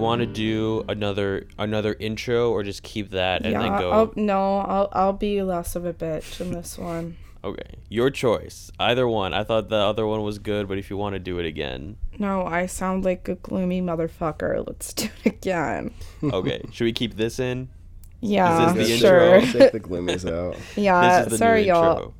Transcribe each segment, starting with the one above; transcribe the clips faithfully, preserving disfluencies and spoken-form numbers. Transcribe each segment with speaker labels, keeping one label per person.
Speaker 1: want to do another another intro or just keep that and
Speaker 2: yeah,
Speaker 1: then go?
Speaker 2: I'll, no, I'll I'll be less of a bitch in this one.
Speaker 1: Okay, your choice. Either one. I thought the other one was good, but if you want to do it again.
Speaker 2: No, I sound like a gloomy motherfucker. Let's do it again.
Speaker 1: Okay, should we keep this in?
Speaker 2: Yeah,
Speaker 1: Is this the
Speaker 2: sure.
Speaker 1: intro?
Speaker 3: Take the gloomies out.
Speaker 2: Yeah,
Speaker 1: This is the
Speaker 2: sorry,
Speaker 1: new
Speaker 2: y'all.
Speaker 1: intro.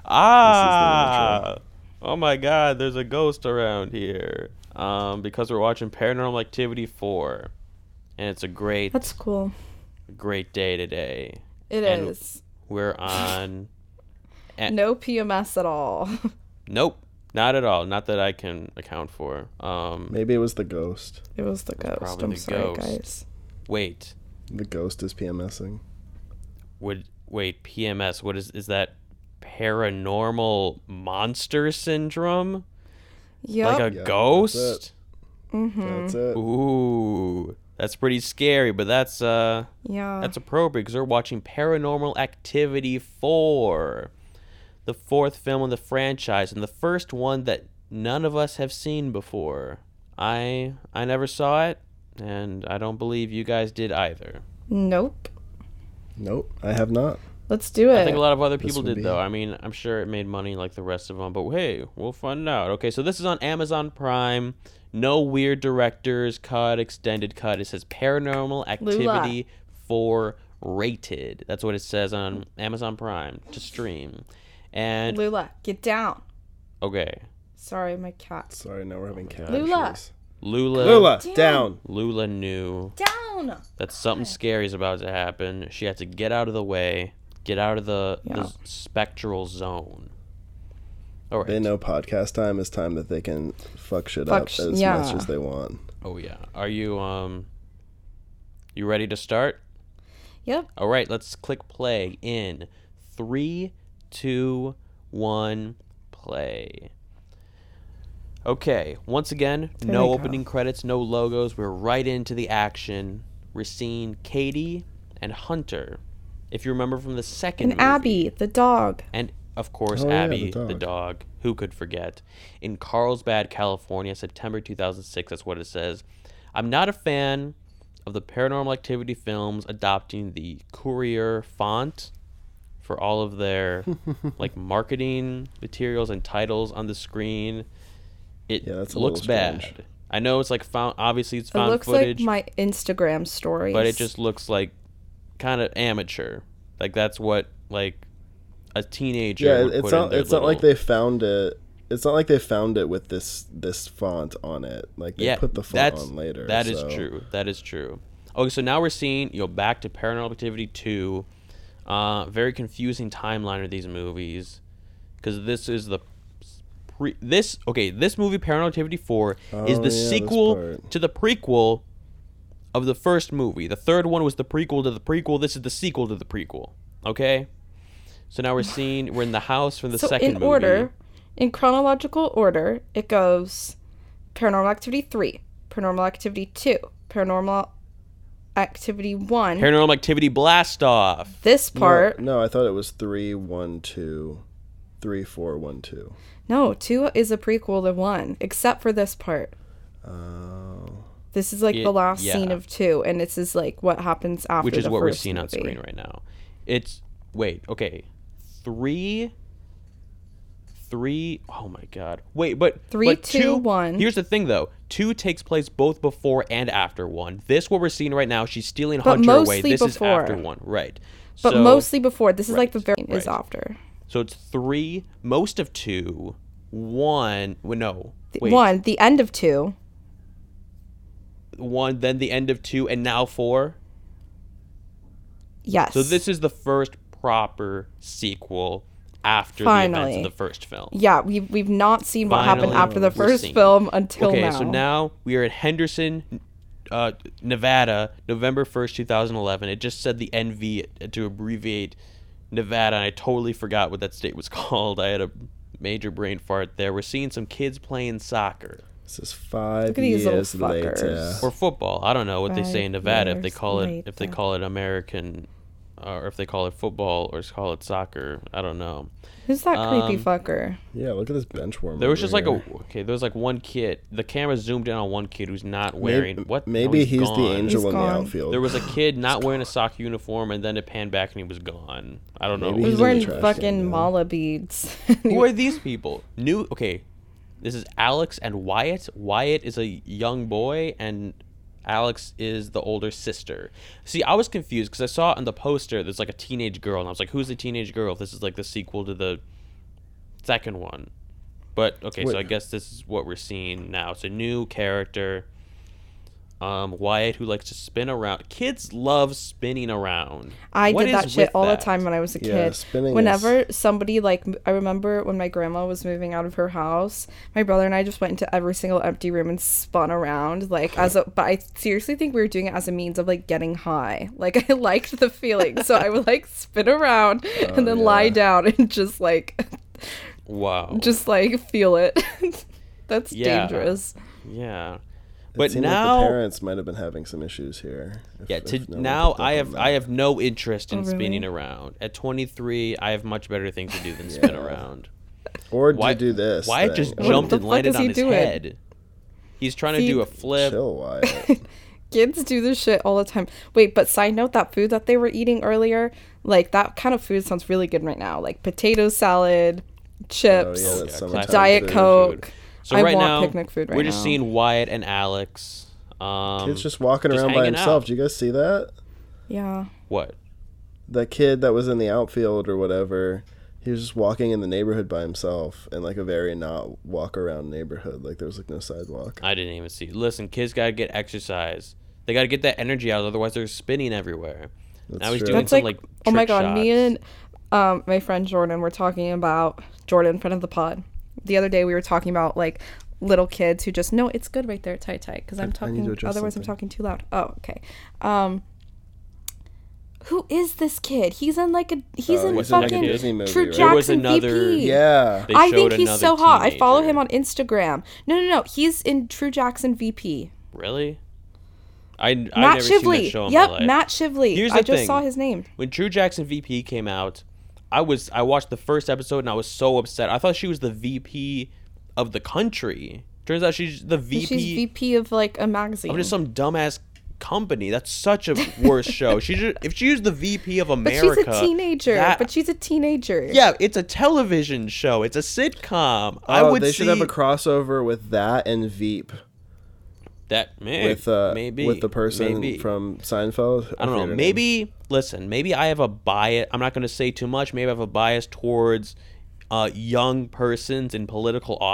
Speaker 1: Ah! Oh my God, there's a ghost around here. Um, because we're watching Paranormal Activity four, and it's a great,
Speaker 2: That's cool.
Speaker 1: great day today.
Speaker 2: It
Speaker 1: And
Speaker 2: is.
Speaker 1: We're on. and-
Speaker 2: No P M S at all.
Speaker 1: Nope, not at all. Not that I can account for. Um,
Speaker 3: Maybe it was the ghost.
Speaker 2: It was the ghost.
Speaker 1: Probably
Speaker 2: I'm
Speaker 1: the
Speaker 2: sorry,
Speaker 1: ghost.
Speaker 2: guys.
Speaker 1: wait,
Speaker 3: The ghost is PMSing.
Speaker 1: would wait P M S? What is is that? Paranormal monster syndrome?
Speaker 2: Yep.
Speaker 1: Like a
Speaker 3: Yeah,
Speaker 1: ghost?
Speaker 3: that's
Speaker 2: mm-hmm.
Speaker 3: That's it.
Speaker 1: Ooh, that's pretty scary, but that's uh
Speaker 2: Yeah.
Speaker 1: that's appropriate because we're watching Paranormal Activity four, the fourth film in the franchise and the first one that none of us have seen before. I I never saw it, and I don't believe you guys did either.
Speaker 2: Nope.
Speaker 3: Nope, I have not.
Speaker 2: Let's do it.
Speaker 1: I think a lot of other
Speaker 3: This
Speaker 1: people
Speaker 3: would
Speaker 1: did
Speaker 3: be-
Speaker 1: though. I mean, I'm sure it made money like the rest of them, but hey, we'll find out. Okay, so this is on Amazon Prime. No weird director's cut, extended cut. It says Paranormal Activity four rated. That's what it says on Amazon Prime to stream. And
Speaker 2: Lula, get down.
Speaker 1: okay,
Speaker 2: Sorry, my cat.
Speaker 3: Sorry, now we're having cat
Speaker 2: Lula.
Speaker 3: issues.
Speaker 1: Lula
Speaker 3: Lula,
Speaker 2: Damn.
Speaker 3: down.
Speaker 1: Lula knew
Speaker 2: Down.
Speaker 1: that something scary is about to happen. She had to get out of the way, get out of the,
Speaker 2: Yeah.
Speaker 1: the spectral zone. All right.
Speaker 3: They know podcast time is time that they can fuck shit
Speaker 2: Fuck
Speaker 3: up
Speaker 2: sh-
Speaker 3: as
Speaker 2: yeah.
Speaker 3: much as they want.
Speaker 1: Oh yeah. Are you um you ready to start?
Speaker 2: Yep.
Speaker 1: All right, let's click play in three, two, one, play. Okay, once again,
Speaker 2: There
Speaker 1: no
Speaker 2: we go.
Speaker 1: opening credits, no logos. We're right into the action. We're seeing Katie and Hunter. If you remember from the second
Speaker 2: And
Speaker 1: movie.
Speaker 2: Abby, the dog.
Speaker 1: And of course,
Speaker 3: Oh, yeah,
Speaker 1: Abby,
Speaker 3: the
Speaker 1: the
Speaker 3: dog.
Speaker 1: dog. Who could forget? In Carlsbad, California, September two thousand six, that's what it says. I'm not a fan of the Paranormal Activity films adopting the Courier font for all of their like marketing materials and titles on the screen. It
Speaker 3: Yeah, that's a
Speaker 1: looks
Speaker 3: little
Speaker 1: bad.
Speaker 3: strange.
Speaker 1: I know it's like found. Obviously, it's
Speaker 2: It
Speaker 1: found
Speaker 2: looks
Speaker 1: footage,
Speaker 2: like my Instagram stories.
Speaker 1: but it just looks like kind of amateur. Like that's what like a teenager.
Speaker 3: Yeah,
Speaker 1: would
Speaker 3: it's
Speaker 1: put
Speaker 3: not.
Speaker 1: in their
Speaker 3: It's not like
Speaker 1: little-
Speaker 3: they found it. It's not like they found it with this this font on it. Like they
Speaker 1: yeah,
Speaker 3: put the font
Speaker 1: that's,
Speaker 3: on later.
Speaker 1: That is
Speaker 3: so-
Speaker 1: true. That is true. Okay, so now we're seeing you know back to Paranormal Activity two. Uh, very confusing timeline of these movies, because this is the pre. This okay. This movie Paranormal Activity four is
Speaker 3: Oh,
Speaker 1: the
Speaker 3: yeah, this
Speaker 1: sequel
Speaker 3: part.
Speaker 1: to the prequel of the first movie. The third one was the prequel to the prequel. This is the sequel to the prequel. Okay. So now we're seeing we're in the house from the
Speaker 2: so
Speaker 1: second
Speaker 2: in
Speaker 1: movie.
Speaker 2: order, in chronological order, it goes Paranormal Activity three, Paranormal Activity two, Paranormal Activity one.
Speaker 1: Paranormal Activity Blast Off.
Speaker 2: This part,
Speaker 3: No, no, I thought it was three, one, two, three, four, one, two.
Speaker 2: no, two is a prequel to one, except for this part.
Speaker 3: Oh.
Speaker 2: This is like
Speaker 1: It-
Speaker 2: the last
Speaker 1: yeah.
Speaker 2: scene of two, and this is like what happens after
Speaker 1: Which is
Speaker 2: the
Speaker 1: what we're
Speaker 2: first
Speaker 1: seeing on
Speaker 2: movie.
Speaker 1: screen right now. It's wait, okay, three, three. Oh my god, wait, but
Speaker 2: Three,
Speaker 1: but
Speaker 2: two,
Speaker 1: two,
Speaker 2: one.
Speaker 1: Here's the thing, though. Two takes place both before and after one. This what we're seeing right now. She's stealing
Speaker 2: But
Speaker 1: Hunter away.
Speaker 2: mostly
Speaker 1: This is
Speaker 2: before.
Speaker 1: after one, right?
Speaker 2: But
Speaker 1: so,
Speaker 2: mostly before. This is like the
Speaker 1: right,
Speaker 2: very is
Speaker 1: right.
Speaker 2: after.
Speaker 1: so it's three, most of two, one. Well, no,
Speaker 2: The-
Speaker 1: wait,
Speaker 2: One, the end of two.
Speaker 1: one, then the end of two, and now four.
Speaker 2: Yes.
Speaker 1: So this is the first proper sequel after the events
Speaker 2: Finally.
Speaker 1: of the first film.
Speaker 2: Yeah, we've we've not seen what happened
Speaker 1: Finally,
Speaker 2: after the
Speaker 1: we're
Speaker 2: first
Speaker 1: seeing.
Speaker 2: film until
Speaker 1: Okay,
Speaker 2: now.
Speaker 1: so now we are at Henderson, uh, Nevada, November first, two thousand eleven. It just said the N V to abbreviate Nevada, and I totally forgot what that state was called. I had a major brain fart there. We're seeing some kids playing soccer
Speaker 3: This is five
Speaker 2: Look at these little
Speaker 3: years later.
Speaker 2: fuckers.
Speaker 1: or football. I don't know what they say in
Speaker 2: Five
Speaker 1: Nevada if they
Speaker 2: years
Speaker 1: call it if they
Speaker 2: later.
Speaker 1: call it American or if they call it football or call it soccer. I don't know.
Speaker 2: Who's that creepy
Speaker 1: Um,
Speaker 2: fucker?
Speaker 3: Yeah, look at this bench warmer.
Speaker 1: There was just like
Speaker 3: here.
Speaker 1: a okay. There was like one kid. The camera zoomed in on one kid who's not wearing
Speaker 3: maybe,
Speaker 1: what? No,
Speaker 3: Maybe he's,
Speaker 1: gone.
Speaker 3: the angel
Speaker 2: He's
Speaker 3: in
Speaker 2: gone.
Speaker 3: the outfield.
Speaker 1: There was a kid not wearing a soccer uniform, and then it panned back and he was gone. I don't know.
Speaker 3: Maybe
Speaker 2: He
Speaker 3: he's
Speaker 2: was
Speaker 3: in the
Speaker 2: wearing
Speaker 3: trash
Speaker 2: fucking
Speaker 3: can, though.
Speaker 2: mala beads.
Speaker 1: Who are these people? New. Okay, this is Alex and Wyatt. Wyatt is a young boy, and Alex is the older sister. See, I was confused because I saw on the poster there's like a teenage girl, and I was like, "Who's the teenage girl?" If this is like the sequel to the second one. But okay, so
Speaker 3: Wait.
Speaker 1: I guess this is what we're seeing now. It's a new character. Um, Wyatt, who likes to spin around. Kids love spinning around.
Speaker 2: I
Speaker 1: What
Speaker 2: did that
Speaker 1: is
Speaker 2: shit
Speaker 1: with
Speaker 2: all
Speaker 1: that?
Speaker 2: the time when I was a
Speaker 3: Yeah,
Speaker 2: kid.
Speaker 3: spinning
Speaker 2: Whenever
Speaker 3: is-
Speaker 2: somebody like m- I remember when my grandma was moving out of her house, my brother and I just went into every single empty room and spun around like as a but I seriously think we were doing it as a means of like getting high. Like I liked the feeling. So I would like spin around and then lie
Speaker 3: yeah.
Speaker 2: down and just like
Speaker 1: Wow.
Speaker 2: just like feel it. That's
Speaker 1: Yeah.
Speaker 2: dangerous.
Speaker 1: Yeah.
Speaker 3: It
Speaker 1: But
Speaker 3: seemed like
Speaker 1: now,
Speaker 3: the parents might have been having some issues here. if-
Speaker 1: yeah.
Speaker 3: if
Speaker 1: To,
Speaker 3: no one
Speaker 1: now,
Speaker 3: picked up
Speaker 1: I
Speaker 3: on
Speaker 1: have
Speaker 3: that.
Speaker 1: I have no interest in
Speaker 2: Oh, really?
Speaker 1: spinning around. At twenty-three, I have much better things to do than spin
Speaker 3: Yeah.
Speaker 1: around.
Speaker 3: Or
Speaker 1: Why
Speaker 3: do this.
Speaker 1: Wyatt
Speaker 3: thing.
Speaker 1: just
Speaker 3: Oh,
Speaker 1: jumped
Speaker 2: the
Speaker 1: and
Speaker 2: fuck
Speaker 1: landed
Speaker 2: is
Speaker 1: on
Speaker 2: he
Speaker 1: his
Speaker 2: doing?
Speaker 1: head. He's trying to
Speaker 2: See,
Speaker 1: do a flip.
Speaker 3: Chill, Wyatt.
Speaker 2: Kids do this shit all the time. Wait, but side note, that food that they were eating earlier, like that kind of food sounds really good right now. Like potato salad, chips,
Speaker 3: Oh, yeah,
Speaker 1: Yeah,
Speaker 3: that's summertime
Speaker 1: classic
Speaker 2: Diet
Speaker 3: food.
Speaker 2: Coke.
Speaker 1: So
Speaker 2: I
Speaker 1: right
Speaker 2: want
Speaker 1: now,
Speaker 2: picnic food right
Speaker 1: we're just
Speaker 2: now.
Speaker 1: seeing Wyatt and Alex. Um,
Speaker 3: Kid's just walking
Speaker 1: just
Speaker 3: around by
Speaker 1: hanging
Speaker 3: himself.
Speaker 1: out.
Speaker 3: Did you guys see that?
Speaker 2: Yeah.
Speaker 1: what?
Speaker 3: That kid that was in the outfield or whatever, he was just walking in the neighborhood by himself in like a very not walk around neighborhood. Like there was like no sidewalk.
Speaker 1: I didn't even see. Listen, kids gotta get exercise. They gotta get that energy out, otherwise they're spinning everywhere.
Speaker 3: That's
Speaker 1: now he's
Speaker 3: true.
Speaker 1: doing
Speaker 2: That's
Speaker 1: some
Speaker 2: like,
Speaker 1: like,
Speaker 2: oh my
Speaker 1: trick
Speaker 2: god, me
Speaker 1: shots.
Speaker 2: and um, my friend Jordan were talking about Jordan, friend of the pod. The other day we were talking about like little kids who just no, it's good right there, tight tight, because I'm
Speaker 3: I need to
Speaker 2: talking.
Speaker 3: adjust
Speaker 2: Otherwise, I'm
Speaker 3: something.
Speaker 2: talking too loud. Oh, okay. Um, who is this kid? He's in like a he's
Speaker 3: Oh,
Speaker 2: in
Speaker 1: he's in, like, a
Speaker 2: fucking
Speaker 3: Disney movie,
Speaker 2: True
Speaker 3: right?
Speaker 1: There was
Speaker 2: Jackson
Speaker 1: another-
Speaker 2: V P.
Speaker 3: Yeah.
Speaker 1: They
Speaker 2: I
Speaker 1: showed
Speaker 2: think he's
Speaker 1: another
Speaker 2: so hot. I follow
Speaker 1: teenager.
Speaker 2: him on Instagram. No, no, no. He's in True Jackson V P.
Speaker 1: Really? I I've
Speaker 2: Matt
Speaker 1: never seen that
Speaker 2: Shively.
Speaker 1: show in
Speaker 2: Yep,
Speaker 1: my life.
Speaker 2: Matt Shively.
Speaker 1: Here's
Speaker 2: I
Speaker 1: the
Speaker 2: just
Speaker 1: thing.
Speaker 2: saw his name.
Speaker 1: When True Jackson V P came out, I was I watched the first episode and I was so upset. I thought she was the V P of the country. Turns out she's the V P
Speaker 2: She's V P of like a magazine.
Speaker 1: of just some dumbass company. That's such a worse show. She should, if she was the V P of
Speaker 2: but
Speaker 1: America.
Speaker 2: she's a teenager.
Speaker 1: that-
Speaker 2: But she's a teenager.
Speaker 1: yeah, it's a television show. It's a sitcom. I
Speaker 3: Oh,
Speaker 1: would
Speaker 3: they
Speaker 1: see
Speaker 3: should have a crossover with that and Veep
Speaker 1: that may,
Speaker 3: with uh
Speaker 1: maybe
Speaker 3: with the person
Speaker 1: maybe.
Speaker 3: from Seinfeld.
Speaker 1: I don't know.
Speaker 3: forget her name.
Speaker 1: Maybe listen. Maybe I have a bias. I'm not going to say too much. Maybe I have a bias towards uh, young persons in political office.